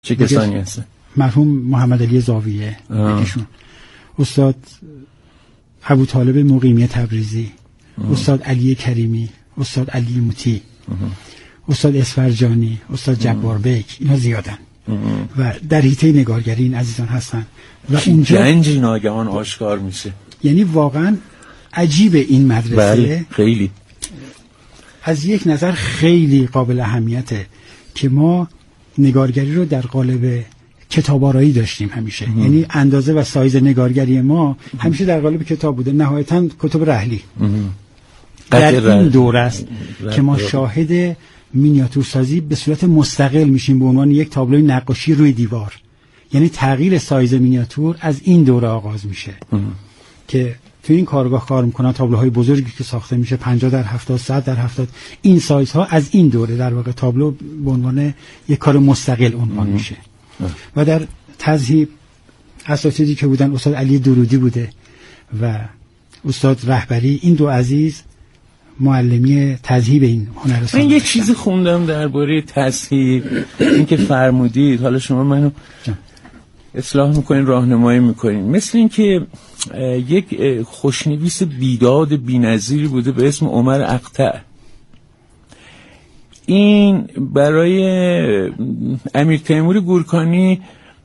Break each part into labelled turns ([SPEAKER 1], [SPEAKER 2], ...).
[SPEAKER 1] چه کسانی هستن؟
[SPEAKER 2] مرحوم محمد علی زاویه یکیشون، استاد ابوطالب مقیمی تبریزی، استاد علی کریمی، استاد علی موتی، استاد اسفرجانی، استاد جبار بیک، اینا زیادن و در حیطه نگارگری این عزیزان هستن و اونجا
[SPEAKER 1] گنج ناگهان آشکار میشه.
[SPEAKER 2] یعنی واقعا عجیب این مدرسه.
[SPEAKER 1] بله خیلی
[SPEAKER 2] از یک نظر خیلی قابل اهمیته که ما نگارگری رو در قالب کتاب‌آرایی داشتیم همیشه. یعنی اندازه و سایز نگارگری ما همیشه در قالب کتاب بوده، نهایتاً کتب رحلی. در این دور است که ما شاهد مینیاتورسازی به صورت مستقل میشیم به عنوان یک تابلوی نقاشی روی دیوار. یعنی تغییر سایز مینیاتور از این دوره آغاز میشه که تو این کارگاه کار میکنن تابلوهای بزرگی که ساخته میشه 50 در 70 100 در 70 این سایزها از این دوره در واقع تابلو به عنوان یک کار مستقل عنوان میشه. و در تذهیب اساتیدی که بودن استاد علی درودی بوده و استاد رهبری، این دو عزیز معلمی تذهیب این هنرستان.
[SPEAKER 1] من یه چیزی خوندم درباره تذهیب، این که فرمودید، حالا شما منو اصلاح میکنین، راهنمایی میکنین، مثل این که یک خوشنویس بیداد بی‌نظیری بوده به اسم عمر اقطع. این برای امیر تیمور گورکانی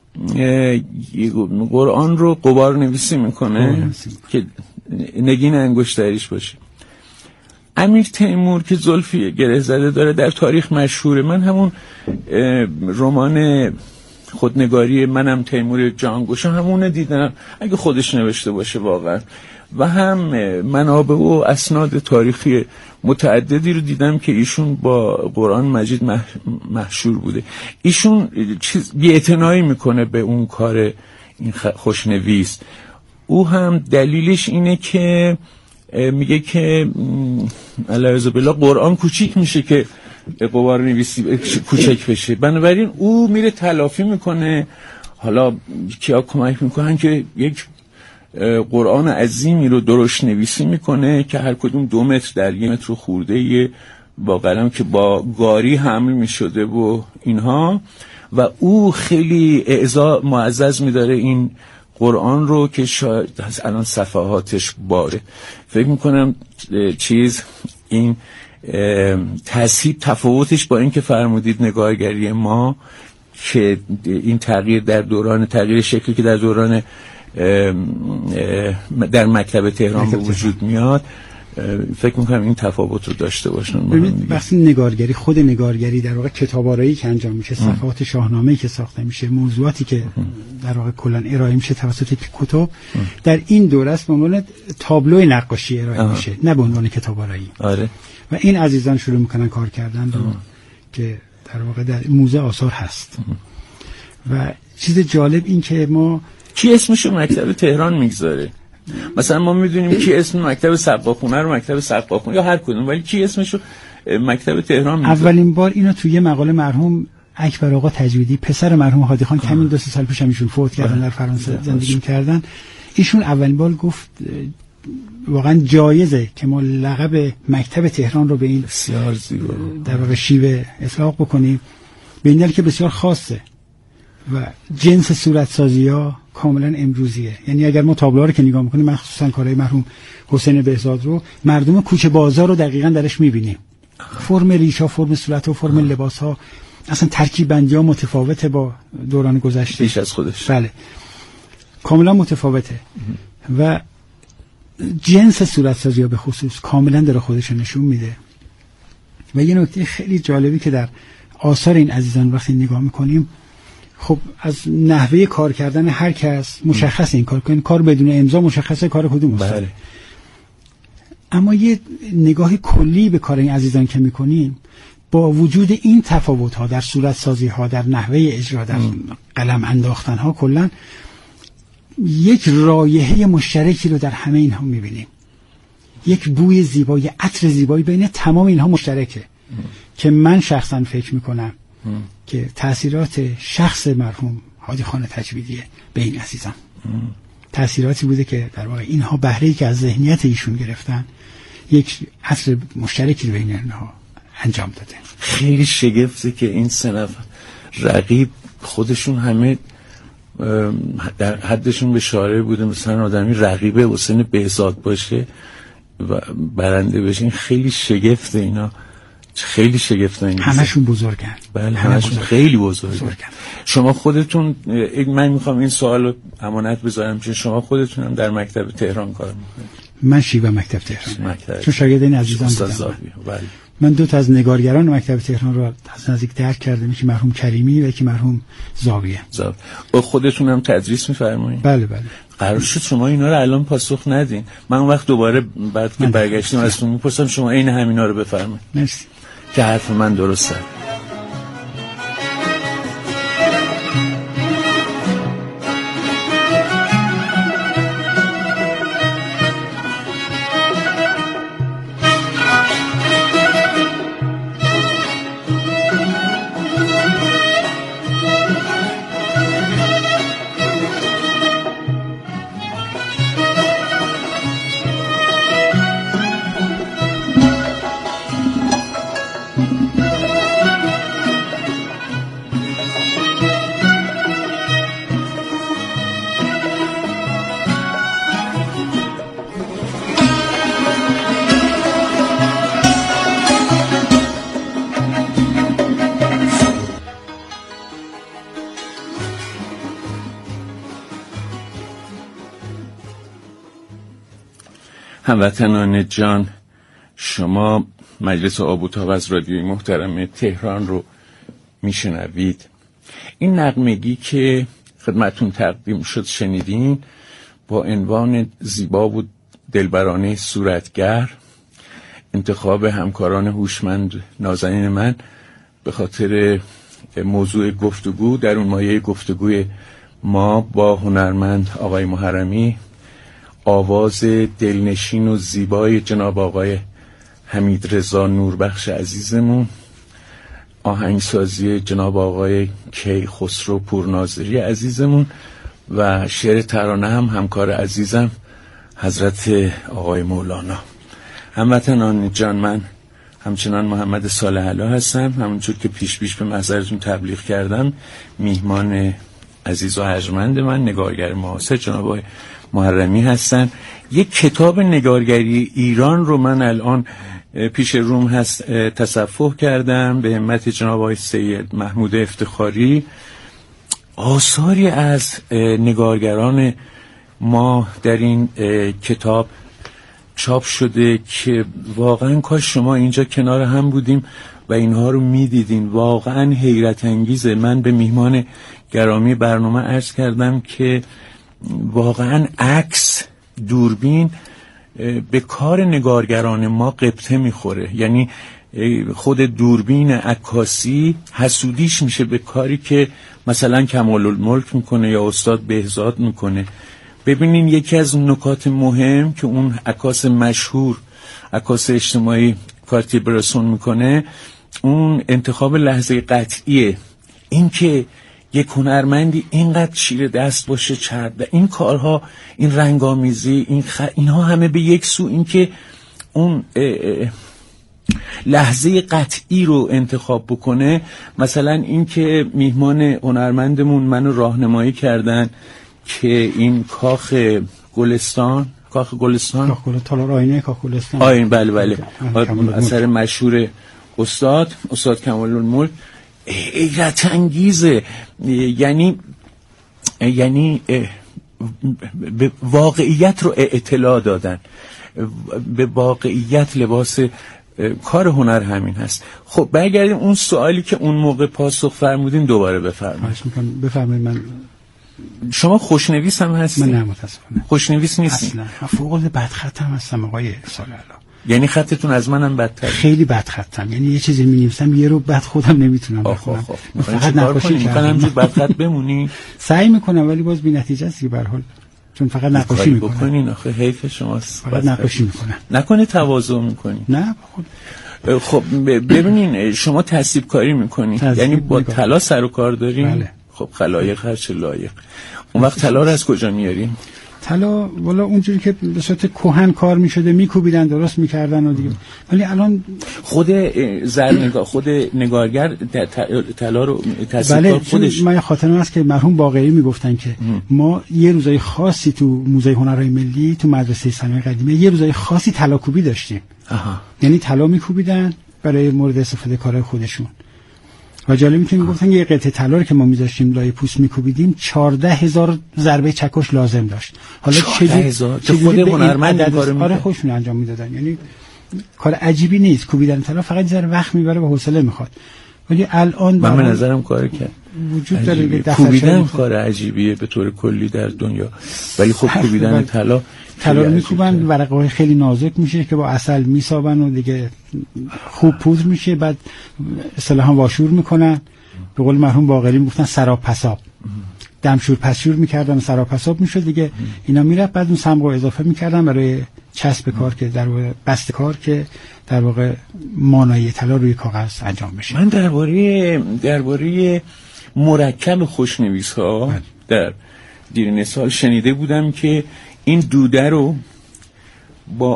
[SPEAKER 1] قرآن رو غبار نویسی میکنه که نگین انگشتریش باشه. امیر تیمور که زلفی گره زده داره در تاریخ مشهوره. من همون رمان خودنگاری منم تیمور جانگوشا همونه دیدم، اگه خودش نوشته باشه واقعا، و هم منابع و اسناد تاریخی متعددی رو دیدم که ایشون با قرآن مجید مشهور بوده. ایشون بی‌اعتنایی میکنه به اون کار این خوشنویس. او هم دلیلش اینه که میگه که علیه بالله قرآن کوچیک میشه که غبار نویسی کوچک بشه، بنابراین او میره تلافی میکنه. حالا کیا کمک میکنن که یک قرآن عظیمی رو درشت نویسی میکنه که هر کدوم 2 متر در 1 متر خورده با قلم که با گاری حمل میشده و اینها، و او خیلی اعزا معزز میداره این قرآن رو که شاید الان صفحاتش باره. فکر میکنم این تذهیب تفاوتش با این که فرمودید نگارگری ما که این تغییر در دوران تغییر شکلی که در دوران در مکتب تهران به وجود میاد، فکر میکنم این تفاوت رو داشته باشن.
[SPEAKER 2] ببینید وقتی نگارگری، خود نگارگری در واقع کتاب‌آرایی که انجام میشه، صفحات شاهنامه‌ای که ساخته میشه، موضوعاتی که در واقع کلا ارائه میشه توسط کتب، در این دوره است به عنوان تابلوی نقاشی ارائه میشه، نه به عنوان کتاب‌آرایی.
[SPEAKER 1] آره.
[SPEAKER 2] و این عزیزان شروع میکنن کار کردن که در واقع در موزه آثار هست. و چیز جالب این که ما
[SPEAKER 1] کی اسمشو مکتب تهران میگذاره؟ مثلا ما میدونیم کی اسم مکتب سقاخونه رو مکتب سقاخونه یا هر کدوم، ولی کی اسمشو مکتب تهران میگذاره؟
[SPEAKER 2] اولین بار اینو توی یه مقاله مرحوم اکبر آقا تجویدی، پسر مرحوم هادی خان که همین 2-3 سال پیش ایشون فوت کردن، در فرانسه زندگی می‌کردن، ایشون اولین بار گفت واقعا جایزه که ما لقب مکتب تهران رو به این
[SPEAKER 1] بسیار زیبا
[SPEAKER 2] در واقع شیوه اطلاق بکنیم، به این دلیل که بسیار خاصه و جنس صورتسازی‌ها کاملا امروزیه. یعنی اگر ما تابلوها رو که نگاه می‌کنیم، مخصوصا کارهای مرحوم حسین بهزاد رو، مردم کوچه بازار رو دقیقاً درش می‌بینیم. فرم ریش‌ها، فرم صورت‌ها، فرم لباس‌ها، اصلا ترکیب بندی‌ها متفاوته با دوران گذشته،
[SPEAKER 1] بیش از خودش.
[SPEAKER 2] بله، کاملا متفاوته. و جنس صورتسازی‌ها به خصوص کاملا در خودش نشون میده. و یه نکته خیلی جالبی که در آثار این عزیزان وقتی نگاه می‌کنیم، خب از نحوه کار کردن هر کس مشخص این کار بدون امضا مشخصه کار کدوم است.
[SPEAKER 1] بله.
[SPEAKER 2] اما یه نگاه کلی به کار این عزیزان که میکنیم، با وجود این تفاوت‌ها در صورت سازی ها، در نحوه اجرا، در قلم انداختن ها، کلا یک رایحه مشترکی رو در همه اینها میبینیم. یک بوی زیبایی، عطر زیبایی بین تمام اینها مشترکه که من شخصا فکر میکنم که تأثیرات شخص مرحوم هادی خان تجویدیه به این عزیزان. تأثیراتی بوده که در واقع اینها بهره‌ای که از ذهنیت ایشون گرفتن، یک عصر مشترکی بین اینها انجام داده.
[SPEAKER 1] خیلی شگفته که این 3 نفر رقیب خودشون همه در حدشون به شاعر بوده، مثلا آدمی رقیب حسین بهزاد باشه و برنده بشه. این خیلی شگفته، اینا خیلی شگفته.
[SPEAKER 2] همشون بزرگن.
[SPEAKER 1] بله همشون خیلی بزرگن. شما خودتون، من میخوام این سوالو امانت بذارم که شما خودتون هم در مکتب تهران کار میکنید.
[SPEAKER 2] من شیوا مکتب تهران، چون شاگرد این عزیزان بودم.
[SPEAKER 1] بله.
[SPEAKER 2] من دو تا از نگارگران مکتب تهران رو از نزدیک درک کردم، یکی مرحوم کریمی و یکی مرحوم زاویه.
[SPEAKER 1] خودتون هم تدریس میفرمایید؟
[SPEAKER 2] بله بله.
[SPEAKER 1] قرار شد شما اینا رو الان پاسخ ندین. من اون وقت دوباره بعد که برگشتیم ازتون میپرسم شما عین همینا رو بفرمایید.
[SPEAKER 2] مرسی.
[SPEAKER 1] که حرف من درسته. هموطنان جان، شما مجلس آب و تاب از رادیوی محترم تهران رو میشنوید. این نغمگی که خدمتون تقدیم شد شنیدین با عنوان زیبا و دلبرانه صورتگر، انتخاب همکاران هوشمند نازنین من به خاطر موضوع گفتگو در اون مایه گفتگوی ما با هنرمند آقای محرمی، آواز دلنشین و زیبای جناب آقای حمیدرضا نوربخش عزیزمون، آهنگسازی جناب آقای کیخسرو پورناظری عزیزمون و شعر ترانه هم همکار عزیزم حضرت آقای مولانا. هموطنان جان، من همچنان محمد صالح علا هستم. همونجور که پیش به محضرتون تبلیغ کردم، میهمان عزیز و ارجمند من نگارگر معاصر جناب آقای محرمی هستن. یک کتاب نگارگری ایران رو من الان پیش روم هست تصفح کردم به همت جناب آقای سید محمود افتخاری. آثاری از نگارگران ما در این کتاب چاپ شده که واقعا کاش شما اینجا کنار هم بودیم و اینها رو میدیدین. واقعا حیرت انگیزه. من به میهمان گرامی برنامه عرض کردم که واقعا عکس، دوربین به کار نگارگران ما قبطه میخوره. یعنی خود دوربین عکاسی حسودیش میشه به کاری که مثلا کمال‌الملک میکنه یا استاد بهزاد میکنه. ببینین یکی از نکات مهم که اون عکاس مشهور، عکاس اجتماعی کارتی برسون میکنه، اون انتخاب لحظه قطعیه. این که یک هنرمندی اینقدر چیره دست باشه چرد، این کارها، این رنگامیزی، اینها همه به یک سو، این که اون لحظه قطعی رو انتخاب بکنه. مثلا این که میهمان هنرمندمون منو راهنمایی کردن که این کاخ گلستان
[SPEAKER 2] تالار آینه کاخ گلستان،
[SPEAKER 1] آین بله اثر مشهور استاد کمال‌الملک، حیرت انگیزه. یعنی به واقعیت رو اطلاع دادن، به واقعیت لباس کار هنر همین هست. خب برگردیم اون سوالی که اون موقع پاسخ فرمودین دوباره بفرمایید.
[SPEAKER 2] بفرمایید. من
[SPEAKER 1] شما خوشنویس هم هستین؟
[SPEAKER 2] من نه متاسفانه
[SPEAKER 1] خوشنویس نیستین.
[SPEAKER 2] اصلا فوق بدخط هم هستم آقای صالح علا.
[SPEAKER 1] یعنی خطتون از منم بدتر؟
[SPEAKER 2] خیلی بدخطم. یعنی یه چیزی می‌نویسم یه رو بد خودم نمیتونم بخونم.
[SPEAKER 1] فقط نقاشی می‌کنم. همینجوری بدخط بمونی؟
[SPEAKER 2] سعی می‌کنم ولی باز بی‌نتیجه است به هر حال، چون فقط نقاشی می‌کنم.
[SPEAKER 1] بکنین آخه حیف شماست.
[SPEAKER 2] فقط نقاشی می‌کنم.
[SPEAKER 1] نکنه تواضع می‌کنی؟
[SPEAKER 2] نه
[SPEAKER 1] خب ببینین شما تصیب کاری می‌کنی، یعنی با طلا سر و کار دارین؟
[SPEAKER 2] بله.
[SPEAKER 1] خب خلایق هر چه لایق. اون وقت طلا رو از کجا میارین؟
[SPEAKER 2] طلا والا اونجوری که به صورت کهن کار میشده میکوبیدن درست میکردن و دیگه، ولی الان
[SPEAKER 1] خود خود نگارگر طلا رو تصدیق
[SPEAKER 2] بله
[SPEAKER 1] خودش.
[SPEAKER 2] من خاطرم هست که مرحوم باقری میگفتن که ما یه روزای خاصی تو موزه هنرهای ملی تو مدرسه صنایع قدیمه یه روزای خاصی طلا کوبی داشتیم. یعنی طلا میکوبیدن برای مورد استفاده کارهای خودشون. و جالب میتونیم میگفتن یه قطعه طلا رو که ما میذاشتیم لای پوست میکوبیدیم 14,000 ضربه چکش لازم داشت. حالا
[SPEAKER 1] 14,000 که خود هنرمند این کارو
[SPEAKER 2] میکنه خودشون انجام میدادن. یعنی کار عجیبی نیست، کوبیدن طلا فقط ذره وقت میبره و حوصله میخواد. ولی الان
[SPEAKER 1] من به نظرم کار کرد
[SPEAKER 2] وجود داره که
[SPEAKER 1] کوبیدن کار عجیبیه به طور کلی در دنیا، ولی خب کوبیدن طلا
[SPEAKER 2] رو میکوبن، ورقه‌های خیلی نازک میشه که با عسل میسابن و دیگه خوب پودر میشه، بعد اصطلاحاً واشور میکنن. به قول مرحوم باقری میگفتن سراب پساب، دمشور پسشور میکردن سراب پساب میشد دیگه. اینا میرفت بعد اون صمغ رو اضافه میکردن برای چسب کار که در واقع بست کار که در واقع مانایی طلا روی کاغذ انجام بشه.
[SPEAKER 1] من درباره مرکب خوشنویس ها در دیرینه سال شنیده بودم که این دوده رو با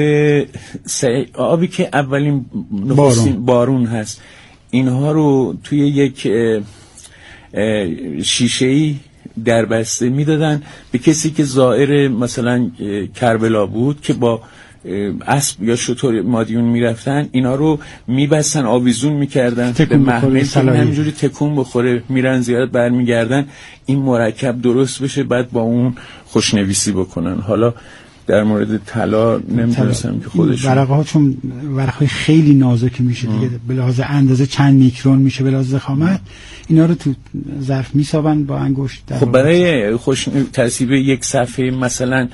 [SPEAKER 1] آبی که اولین بارون هست اینها رو توی یک شیشه‌ای در بسته میدادن به کسی که زائر مثلا کربلا بود که با اسب یا شتر مادیون میرفتن، اینا رو میبستن آویزون میکردن به محمل که همینجوری تکون بخوره، میرن زیارت برمیگردن این مرکب درست بشه بعد با اون خوشنویسی بکنن. حالا در مورد طلا نمیدونستم که خودش
[SPEAKER 2] ورقه‌ها چون ورقه‌های خیلی نازک میشه دیگه، به لحاظ اندازه چند میکرون میشه، به لحاظ خامت اینا رو تو ظرف میسابن با انگشت.
[SPEAKER 1] خب برای ترتیب یک صفحه مثلا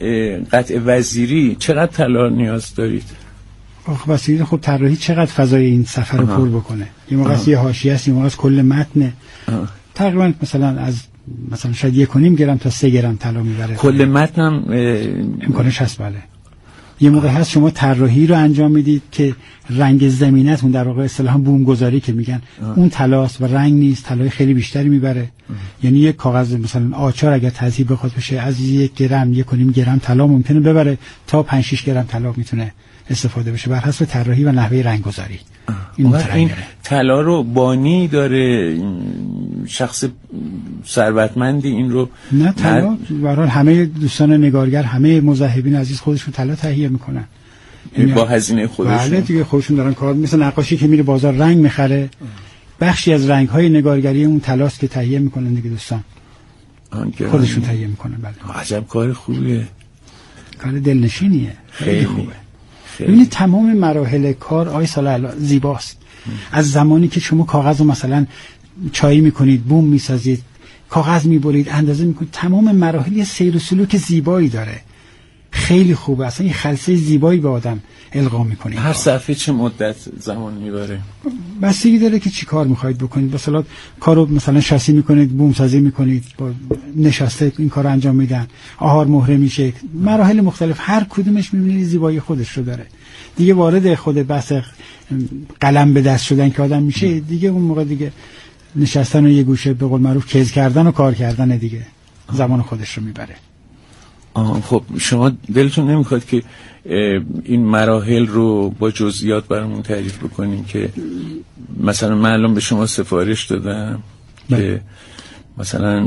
[SPEAKER 1] قطع وزیری چقدر طلا نیاز دارید؟
[SPEAKER 2] آخه وزیری خب طراحی چقدر فضای این صفحه رو پر بکنه. یه موقع یه حاشیه است، یه موقع کل متن تقریبا مثلا از مثلا شاید 1.5 گرم تا 3 گرم طلا میبره.
[SPEAKER 1] کل متنم
[SPEAKER 2] امکانش هست. بله یه موقع هست شما طراحی رو انجام میدید که رنگ زمینتون در واقع اصطلاحاً بوم گذاری که میگن اون طلاست و رنگ نیست، طلای خیلی بیشتری میبره. یعنی یک کاغذ مثلا آچار اگر تذهیب بخواد بشه از 1 گرم 1.5 گرم طلا ممکنه ببره تا 5-6 گرم طلا میتونه استفاده بشه بر حسب طراحی و نحوه رنگ گذاری.
[SPEAKER 1] این طلا رو بانی داره شخص ثروتمندی این رو
[SPEAKER 2] نه طلا برای همه دوستان نگارگر، همه مذهبین عزیز خودشون طلا تهیه میکنن،
[SPEAKER 1] یعنی با هزینه خودشون.
[SPEAKER 2] بله دیگه خودشون دارن کار، مثل نقاشی که میره بازار رنگ میخره، بخشی از رنگ‌های نگارگری اون طلاست که تهیه میکنن دیگه دوستان خودشون تهیه میکنن. بله
[SPEAKER 1] عجب کار خوبیه،
[SPEAKER 2] کار دلنشینیه،
[SPEAKER 1] خیلی خوبه.
[SPEAKER 2] ببینید تمام مراحل کار آی صلاح زیباست. از زمانی که شما کاغذ رو مثلا چایی میکنید، بوم میسازید، کاغذ میبرید، اندازه میکنید، تمام مراحل یه سیر و سلوک زیبایی داره، خیلی خوبه، اصلا یه خلسه زیبایی به آدم القا میکنه.
[SPEAKER 1] هر صفحه چه مدت زمان میبره؟
[SPEAKER 2] بستگی داره که چی کار میخواید بکنید. مثلا کارو مثلا شاسی میکنید، بوم سازی میکنید، با نشسته این کارو انجام میدن، آهار مهره میشه، مراحل مختلف، هر کدومش میبینید زیبایی خودش رو داره. دیگه وارد خود بحث قلم به دست شدن که آدم میشه دیگه، اون موقع دیگه نشستن و یه گوشه به قول معروف کز کردن و کار کردن دیگه زمان خودش رو میبره.
[SPEAKER 1] خب شما دلتون نمیخواد که این مراحل رو با جزئیات برامون تعریف بکنین که مثلا من الان به شما سفارش دادم که مثلا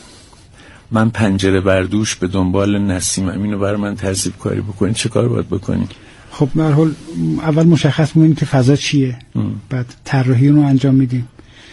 [SPEAKER 1] من پنجره بردوش به دنبال نسیمم، اینو برای من ترتیب کاری بکنین، چه کار باید بکنین؟
[SPEAKER 2] خب به هر حال اول مشخص می‌کنیم که فضا چیه، بعد طراحی رو انجام میدیم.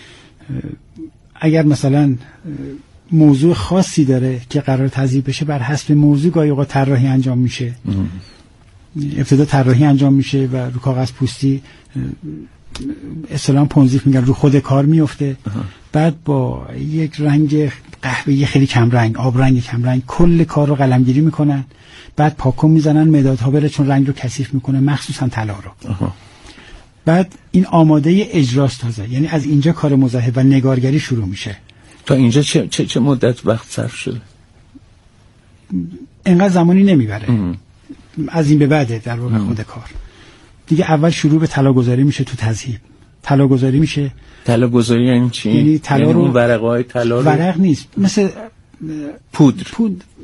[SPEAKER 2] اگر مثلا موضوع خاصی داره که قرار تذیب بشه، بر حسب موضوع گاهی اوقات طراحی انجام میشه. ابتدا طراحی انجام میشه و رو کاغذ پوستی اصطلاحاً پونزیف میگن رو خود کار میفته. بعد با یک رنگ قهوه‌ای خیلی کم رنگ، آب رنگ کم رنگ، کل کار رو قلمگیری میکنن، بعد پاکو میزنن، مدادها بره چون رنگ رو کثیف میکنه، مخصوصا طلا رو. بعد این آماده اجراست تازه، یعنی از اینجا کار مذهب و نگارگری شروع میشه.
[SPEAKER 1] تا اینجا چه مدت وقت صرف شده؟
[SPEAKER 2] اینقدر زمانی نمیبره. از این به بعده در واقع خود کار دیگه. اول شروع به طلاگذاری میشه تو تذهیب. طلاگذاری میشه.
[SPEAKER 1] طلاگذاری یعنی چی؟
[SPEAKER 2] یعنی طلا رو
[SPEAKER 1] ورقه‌های طلا رو
[SPEAKER 2] ورق نیست، مثل
[SPEAKER 1] پودر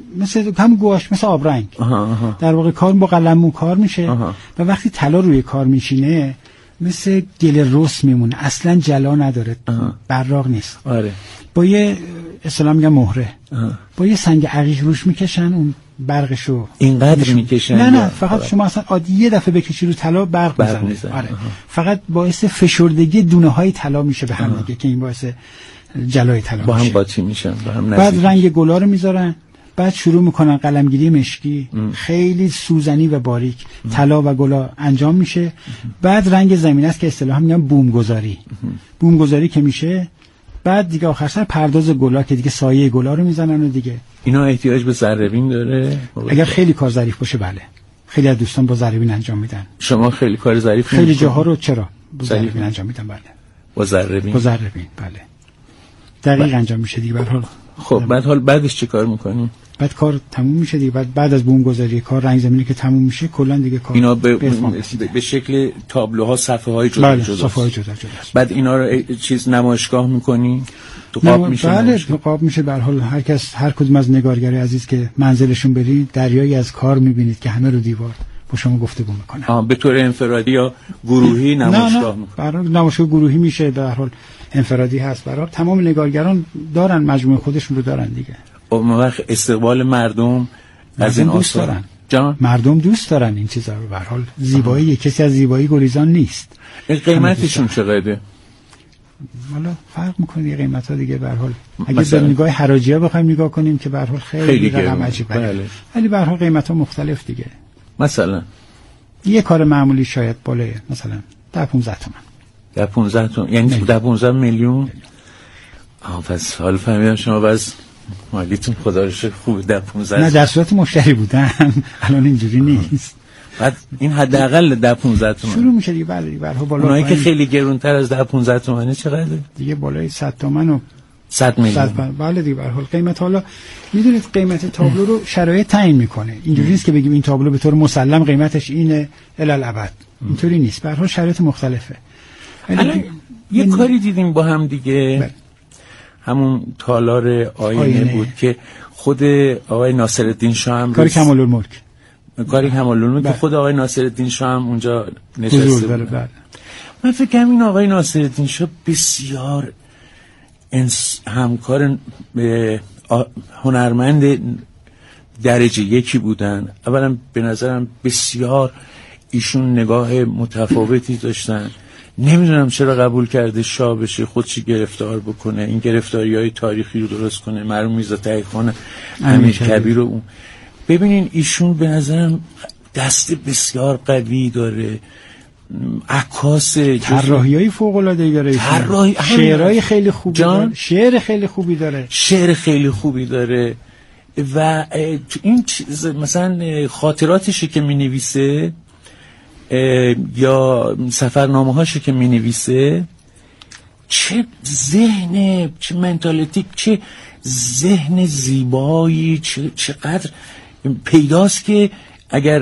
[SPEAKER 2] مثل هم گواش، مثل آبرنگ. در واقع کار با قلممو کار میشه و وقتی طلا روی کار میشینه مثل گل رس میمونه، اصلا جلا نداره، براق نیست.
[SPEAKER 1] آره.
[SPEAKER 2] با یه اصطلاح میگم مهره، با یه سنگ عقیق روش میکشن، اون برقشو
[SPEAKER 1] اینقدر میکشن؟
[SPEAKER 2] نه فقط شما اصلا عادی یه دفعه بکشی رو طلا برق میزنه. آره. فقط باعث فشردگی دونه های طلا میشه به هم دیگه که این باعث جلای طلا
[SPEAKER 1] با
[SPEAKER 2] میشه.
[SPEAKER 1] هم قاطی میشن، با هم نزدیک.
[SPEAKER 2] بعد رنگ گلا رو میذارن، بعد شروع میکنن قلمگیری مشکی خیلی سوزنی و باریک طلا و گلا انجام میشه. بعد رنگ زمینه است که اصطلاحا میگن بومگذاری. بومگذاری که میشه بعد دیگه آخر سر پرداز گلا که دیگه سایه گلا رو میزنن و دیگه.
[SPEAKER 1] اینا احتیاج به ذره‌بین داره؟
[SPEAKER 2] اگر خیلی کار ظریف باشه بله. خیلی از دوستان با ذره‌بین انجام میدن.
[SPEAKER 1] شما خیلی کار ظریف
[SPEAKER 2] خیلی جاها رو چرا با ذره‌بین انجام میدن؟ بله.
[SPEAKER 1] با ذره‌بین
[SPEAKER 2] بله. دقیق انجام میشه دیگه به هر حال.
[SPEAKER 1] خب بعدش چه کار میکنیم؟
[SPEAKER 2] بعد کار تموم میشه دیگه. بعد از بومگذاری کار رنگ زمینی که تموم میشه کلا دیگه کار
[SPEAKER 1] اینا به شکل تابلوها صفحه‌های جدا
[SPEAKER 2] بله،
[SPEAKER 1] جدا.
[SPEAKER 2] صفحه‌های جدا جدا.
[SPEAKER 1] بعد اینا رو چیز نمایشگاه میکنی؟ تو قاب میشه؟
[SPEAKER 2] بله تو قاب میشه. به هر حال هر کدوم از نگارگری عزیز که منزلشون برید دریایی از کار میبینید که همه رو دیوار با شما گفتگو میکنن.
[SPEAKER 1] به طور انفرادی یا گروهی نمایشگاه میکنن؟
[SPEAKER 2] برای نمایشگاه گروهی میشه، به هر حال انفرادی هست. برای تمام نگارگران دارن مجموعه خودشون رو دارن دیگه.
[SPEAKER 1] اون وقت استقبال مردم از این
[SPEAKER 2] دوست دارن.
[SPEAKER 1] جان
[SPEAKER 2] مردم دوست دارن این چیزا رو. به هر حال زیبایی کسی از زیبایی گریزان نیست.
[SPEAKER 1] قیمتشون چقدره؟
[SPEAKER 2] حالا فرق میکنه قیمت‌ها دیگه. به هر حال اگه به نگاه حراجی‌ها بخوایم نگاه کنیم که به هر حال خیلی رقم عجیبه. بله. ولی به هر حال قیمت‌ها مختلف دیگه.
[SPEAKER 1] مثلا
[SPEAKER 2] یه کار معمولی شاید بالای مثلا 10-15 تومن.
[SPEAKER 1] 15 تومن یعنی 15 میلیون. پس حالا فهمیدم شما باز مالیتون خدا رو شکر خوبه. 10-15
[SPEAKER 2] نه در صورت مشتری بودن، الان اینجوری نیست.
[SPEAKER 1] بعد این حداقل 10-15 تومن
[SPEAKER 2] شروع میشه دیگه. بله دیگه بالا.
[SPEAKER 1] اونایی که خیلی گرونتر از 10-15 تومنه چقدره؟
[SPEAKER 2] دیگه بالای 100 تومن و
[SPEAKER 1] 100 میلیون.
[SPEAKER 2] بله دیگه. به هر حال قیمت، حالا میدونید قیمت تابلو رو شرایط تعیین میکنه. اینجوری نیست که بگیم این تابلو به طور مسلم قیمتش اینه الالابد. اینطوری نیست. به هر حال شرایط مختلفه.
[SPEAKER 1] یه کاری دیدیم با هم دیگه، همون تالار آینه بود که خود آقای ناصرالدین شاه هم
[SPEAKER 2] کاری کمال الملک
[SPEAKER 1] که خود آقای ناصرالدین شاه هم اونجا نشسته بود. من فکر کنم این آقای ناصرالدین شاه بسیار همکار هنرمند درجه یکی بودن. اولا به نظرم بسیار ایشون نگاه متفاوتی داشتن. نمیدونم چرا قبول کرده شاه بشه، خودشی گرفتار بکنه، این گرفتاری‌های تاریخی رو درست کنه. مرحوم میرزا تقی‌خان امیرکبیر رو اون. ببینین ایشون به نظرم دست بسیار قوی داره، عکاس،
[SPEAKER 2] طراحی‌های فوق‌العاده‌ای داره، شعرهای خیلی خوبی داره، شعر خیلی خوبی داره
[SPEAKER 1] و تو این چیز مثلا خاطراتشو که می‌نویسه یا سفرنامه‌هاشو که می‌نویسه، چه ذهن، چه منتالیتی، چه ذهن زیبایی، چقدر پیداست که اگر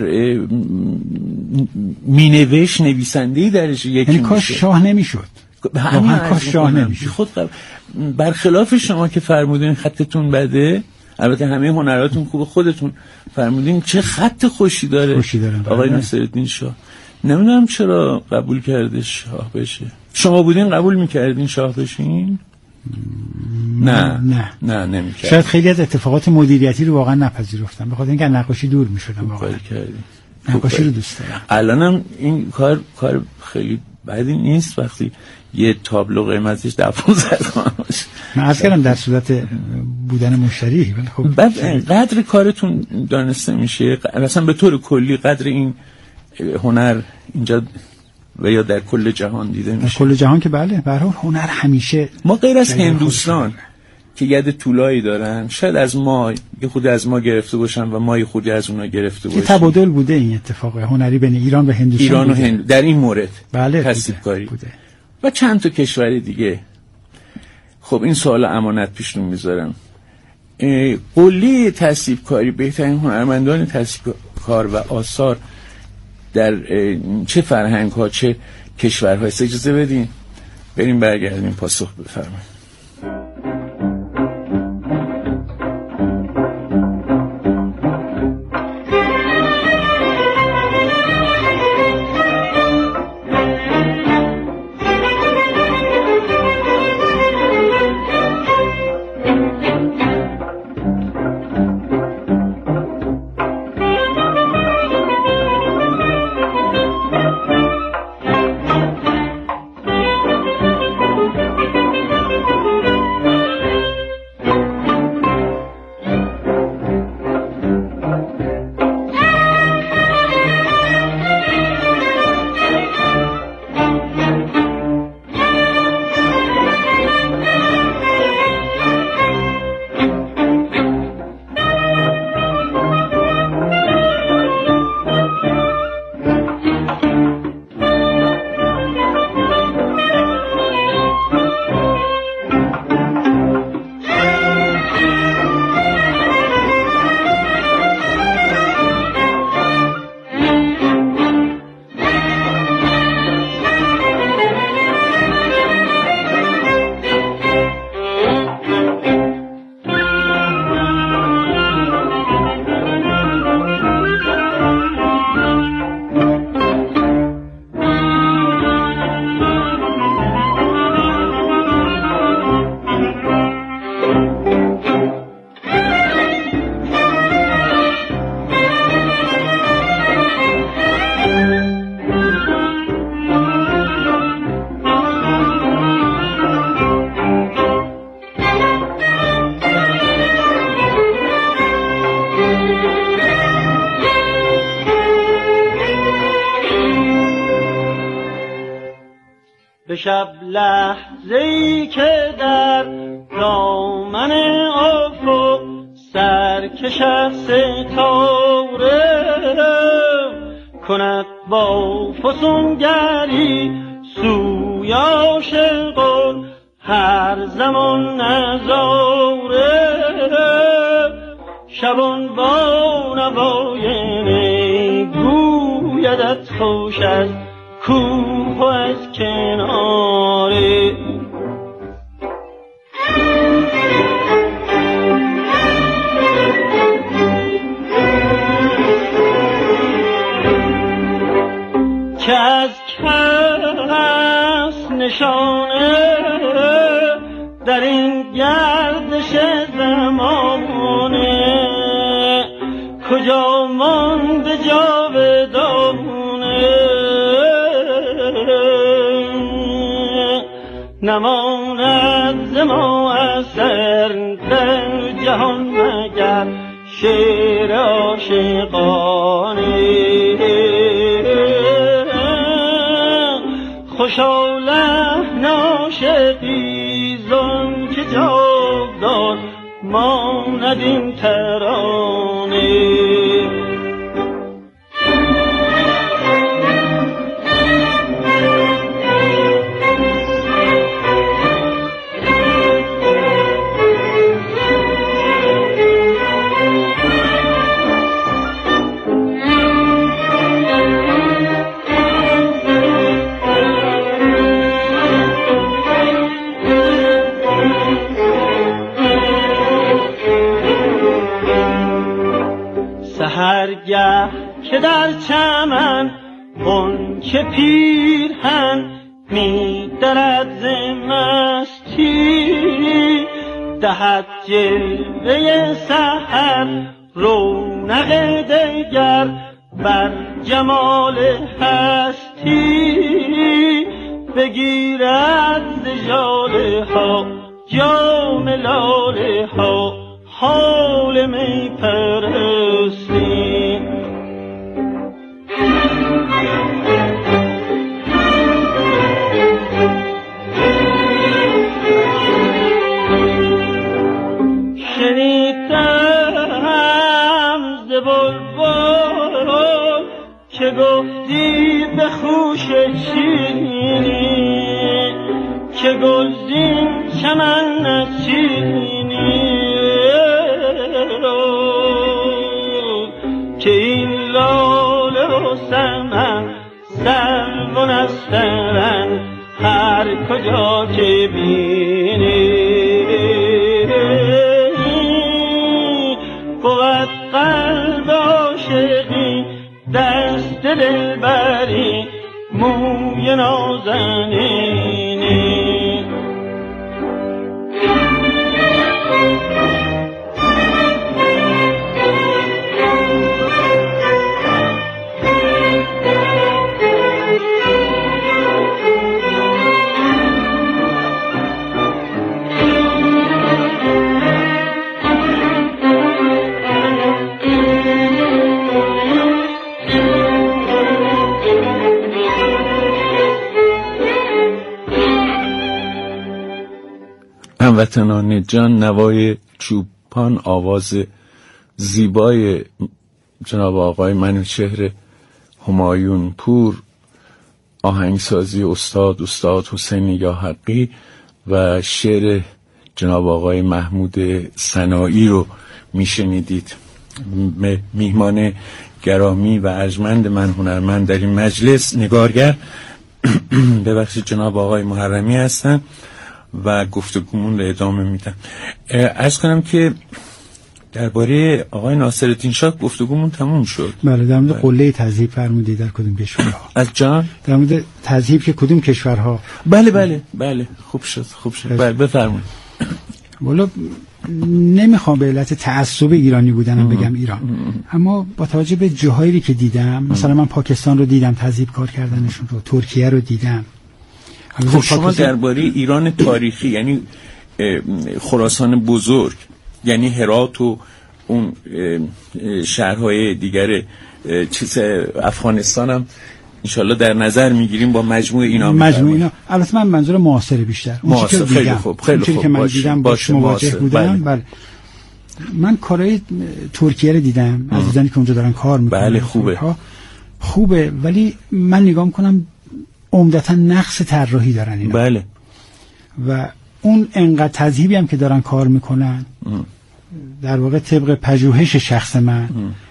[SPEAKER 1] مینوشت نویسنده‌ای درش یکی میشه.
[SPEAKER 2] کاش شاه نمیشد. کاش شاه نمیشد.
[SPEAKER 1] خود برخلاف شما که فرمودین خطتون بده، البته همه هنراتون خوبه، خودتون فرمودین چه خط خوشی داره آقای ناصرالدین شاه. نمیدونم چرا قبول کرده شاه بشه. شما بودین قبول میکردین شاه بشین؟ نه نمی‌کرد.
[SPEAKER 2] شاید خیلی از اتفاقات مدیریتی رو واقعا نپذیرفتم، به خاطر اینکه نقاشی دور می‌شدم. واقعا نقاشی رو دوست دارم.
[SPEAKER 1] الانم این کار خیلی بدی نیست وقتی یه تابلو قیمتش 10-15 تومن باشه.
[SPEAKER 2] من عرض کردم در صورت بودن مشتری. ولی خب
[SPEAKER 1] بعد قدر کارتون دانسته میشه، مثلا به طور کلی قدر این هنر اینجا و یا در کل جهان دیده میشه؟
[SPEAKER 2] در کل جهان که بله، به هر حال هنر همیشه،
[SPEAKER 1] ما غیر از هندوستان که ید طولایی دارن، شاید از ما یه خود از ما گرفته باشن و ما یه خودی از اونا گرفته باشیم.
[SPEAKER 2] تبادل بوده این اتفاق هنری بین ایران و هندوستان.
[SPEAKER 1] در این مورد
[SPEAKER 2] بله
[SPEAKER 1] تصدیق کاری بوده و چند تا کشور دیگه. خب این سوال امانت پیشتون میذارم، قله تصدیق کاری، بهترین هنرمندان تصدیق کار و آثار در چه فرهنگ ها چه کشورها است؟ اجازه بدین بریم برگردیم پاسخ بفرمایید.
[SPEAKER 3] شب لحظه‌ای که در دامن افق سرکشد ستاره کند با فسونگری سوی عاشقان هر زمان نظاره شبان با نوای نی گویدت خوش از کوه و از کناره که از کس نشانه در این گردش زمانه کجا مانده جاودانه نماند ز ما اثر در جهان مگر شعر عاشقانه خوشا لحن عاشقی زان که جاودان ماند این ترانه سحرگه که در چمن غنچه پیرهن می درد ز مستی دهد جلوه سحر رونق دگر بر جمال هستی بگیرد ز ژاله ها جام لاله ها حال می پرستی شنیدم ز بلبل که گفتی به خوش شیرینی که گلزین چمن نچینی که این لاله و سمن سرو و نسترن هر کجا که بینی بود قلب عاشقی دست دلبری موی نازنینی
[SPEAKER 1] هموطنان جان، نوای چوپان، آواز زیبای جناب آقای منوچهر همایون پور، آهنگسازی استاد حسین یاحقی و شعر جناب آقای محمود سنایی رو میشنیدید. میهمان گرامی و ارجمند من، هنرمند در این مجلس، نگارگر ببخشید جناب آقای محرمی هستن و گفتگومون رو ادامه میدم. عرض کنم که درباره آقای ناصرالدین شاه گفتگومون تموم شد.
[SPEAKER 2] بله، در مورد قله تذهیب فرمودید در کدوم کشورها؟
[SPEAKER 1] از جان؟
[SPEAKER 2] در مورد تذهیب که کدوم کشورها؟
[SPEAKER 1] بله خوب شد. بله بفرمایید.
[SPEAKER 2] والا نمیخوام به علت تعصب ایرانی بودنم بگم ایران، اما با توجه به جاهایی که دیدم، مثلا من پاکستان رو دیدم تذهیب کار کردنشون رو، ترکیه رو دیدم.
[SPEAKER 1] خب شما درباره ایران تاریخی، یعنی خراسان بزرگ، یعنی هرات و اون شهرهای دیگر چیز افغانستان هم انشالله در نظر میگیریم با مجموع اینا.
[SPEAKER 2] مجموع اینا البته من منظور معاصر بیشتر،
[SPEAKER 1] معاصر. خیلی خوب، خیلی خوب.
[SPEAKER 2] که من دیدم باشه مواجه بودم. بله. من کارهای ترکیه رو دیدم، عزیزانی که اونجا دارن کار میکنن.
[SPEAKER 1] بله
[SPEAKER 2] خوبه، ولی من نگاه میکنم عمدتا نقص طراحی دارن اینا.
[SPEAKER 1] بله.
[SPEAKER 2] و اون انقدر تذهیبی هم که دارن کار میکنن در واقع طبق پژوهش شخص من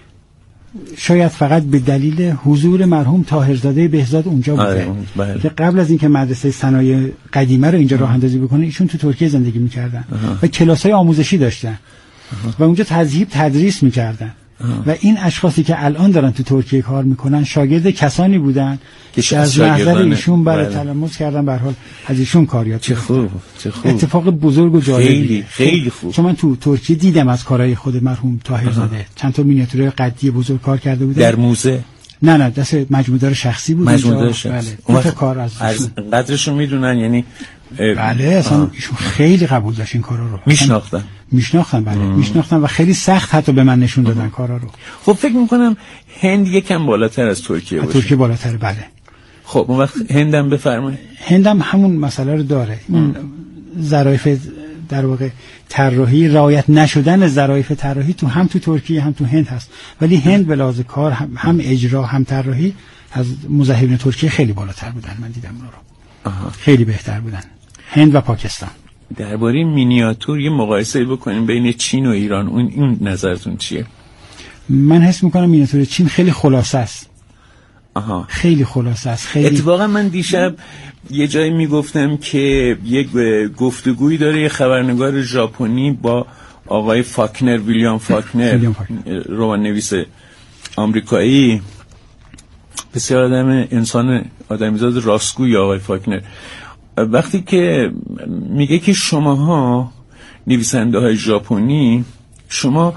[SPEAKER 2] شاید فقط به دلیل حضور مرحوم طاهرزاده بهزاد اونجا بوده که قبل از اینکه مدرسه صنایع قدیمه رو اینجا راه اندازی بکنه ایشون تو ترکیه زندگی میکردن و کلاس‌های آموزشی داشتن و اونجا تذهیب تدریس میکردن و این اشخاصی که الان دارن تو ترکیه کار میکنن شاگرد کسانی بودن که از محضر ایشون برای تلمس کردن، به هر حال از ایشون کار یاد
[SPEAKER 1] گرفتن. چه خوب.
[SPEAKER 2] اتفاق بزرگ و جالبی.
[SPEAKER 1] خیلی خوب.
[SPEAKER 2] چون من تو ترکیه دیدم از کارهای خود مرحوم طاهرزاده چند تا مینیاتور قدی بزرگ کار کرده بودن.
[SPEAKER 1] در موزه؟
[SPEAKER 2] نه دست مجموعه دار شخصی بود.
[SPEAKER 1] مجموعه دار شخصی.
[SPEAKER 2] بله. اون کار از
[SPEAKER 1] قدرشو میدونن، یعنی
[SPEAKER 2] بله اصلا ایشون خیلی قبول داشت این کارا رو. میشناختن بله. میشناختن و خیلی سخت حتی به من نشون دادن کارا رو.
[SPEAKER 1] خب فکر میکنم هند یکم بالاتر از ترکیه باشه.
[SPEAKER 2] ترکیه بالاتر بله.
[SPEAKER 1] خب اون وقت هندم بفرمایید.
[SPEAKER 2] هندم همون مسئله رو داره. این ظرافت در واقع طراحی، رعایت نشدن ظرافت طراحی هم تو ترکیه هم تو هند هست، ولی هند به لحاظ کار هم اجرا هم طراحی از مذهبین ترکیه خیلی بالاتر بودن. من دیدم اون رو. خیلی بهتر بودن هند و پاکستان.
[SPEAKER 1] درباره مینیاتور یه مقایسه بکنیم بین چین و ایران، اون نظرتون چیه؟
[SPEAKER 2] من حس میکنم مینیاتور چین خیلی خلاصه است. خیلی خلاصه است. خیلی
[SPEAKER 1] اتفاقا من دیشب یه جایی میگفتم که یک گفتگویی داره یه خبرنگار ژاپنی با آقای فاکنر، ویلیام فاکنر، رمان‌نویس آمریکایی، بسیار انسان آدمیزاد راستگوی آقای فاکنر. وقتی که میگه که شماها نویسنده های ژاپنی شما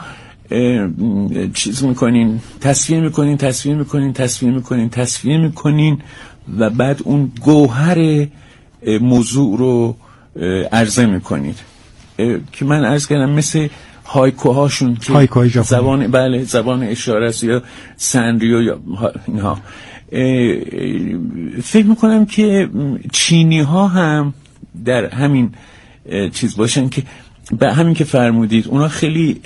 [SPEAKER 1] چیز میکنین، تصفیه میکنین و بعد اون گوهر موضوع رو عرضه میکنید که من عرض کردم مثل هایکوهاشون که زبان اشاره است یا سنریو یا اینها. فکر میکنم که چینی ها هم در همین چیز باشن که به همین که فرمودید اونا خیلی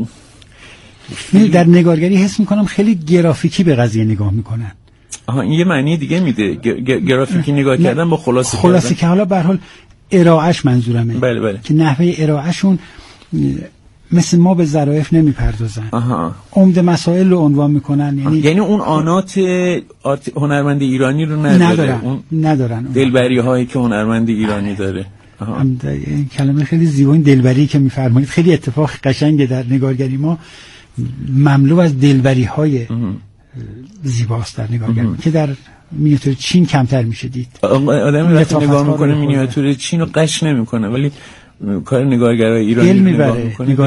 [SPEAKER 2] در نگارگری حس میکنم خیلی گرافیکی به قضیه نگاه میکنن.
[SPEAKER 1] این یه معنی دیگه میده، گرافیکی نگاه کردن با خلاصه
[SPEAKER 2] که حالا به هر حال ارائهش منظورمه.
[SPEAKER 1] بله.
[SPEAKER 2] که نحوه ارائهشون مثل ما به ظرافت نمیپردازن. عمده مسائل رو عنوان میکنن.
[SPEAKER 1] یعنی اون آنات هنرمند ایرانی رو
[SPEAKER 2] ندارن.
[SPEAKER 1] دلبری هایی که هنرمند ایرانی داره.
[SPEAKER 2] این کلمه خیلی زیبا، این دلبری که میفرمایید خیلی اتفاق قشنگه در نگارگری ما، مملو از دلبری های زیباست در نگارگری که در مینیاتور چین کمتر میشه دید.
[SPEAKER 1] آدم وقتی نگاه میکنه مینیاتور چین رو قش نمیکنه، ولی کار نگارگرای ایرانی نگاه میکنه